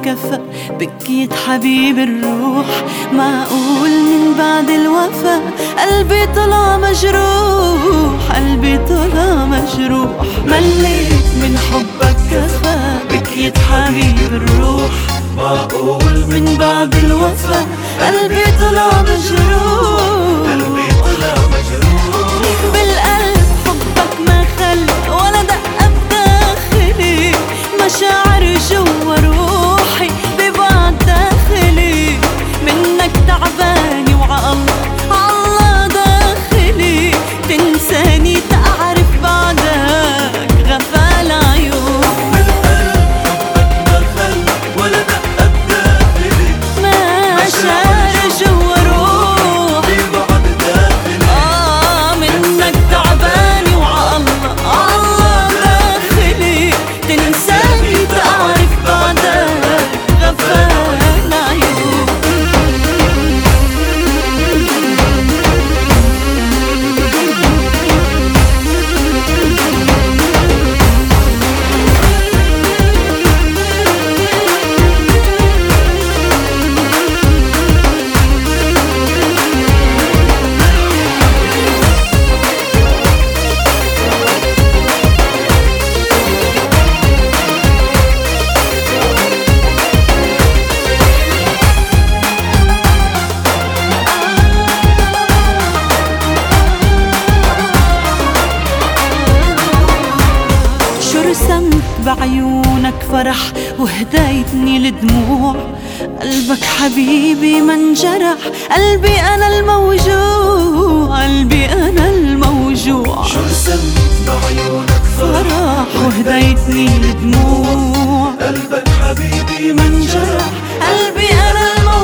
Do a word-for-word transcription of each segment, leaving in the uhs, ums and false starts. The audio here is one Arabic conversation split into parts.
كفى بكيت حبيب الروح. معقول من بعد الوفا قلبي طلع مجروح، قلبي طلع مجروح. مليت من حبك كفى بكيت حبيب الروح. معقول من بعد الوفا قلبي طلع مجروح، قلبي طلع مجروح. بالقلب حبك ما خلى ولا دقة بداخلي، مشاعر جوا روحي ببعد داخلي. منك تعباني وعالله عالله داخلي، تنساني تعرف بعدك غفال عيون. رسمت بعيونك فرح وهديتني لدموع. قلبك حبيبي ما انجرح، قلبي أنا الموجوع، قلبي أنا الموجوع. شو رسمت بعيونك فرح وهديتني لدموع. قلبك حبيبي ما انجرح، قلبي أنا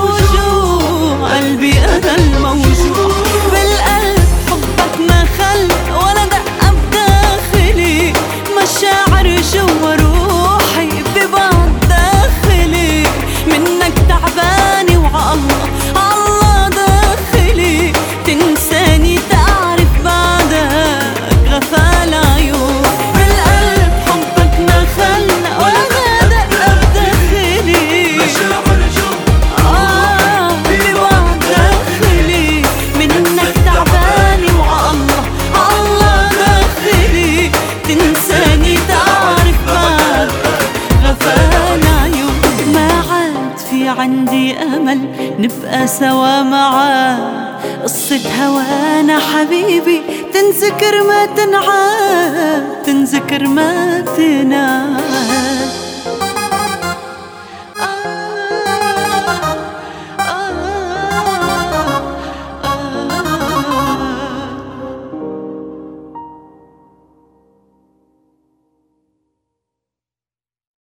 الموجوع، قلبي أنا الموجوع. بالقلب حبك ما خلى ولا دقة بداخلي، مشاعر جوا روحي ببعض داخلي. منك تعباني وعالله عالله داخلي، تنساني تعرف بعدك غفال عيون. بالقلب حبك ما خلى ولا دقة بداخلي، مشاعر جوا آه ببعض داخلي. منك تعباني وعالله عالله داخلي، تنساني تعرف بعدك غفال عيون. ما عاد في عندي أمل نبقى سوا معاه، قصة هوانا حبيبي تنذكر ما تنعاد، تنذكر ما تنعاد.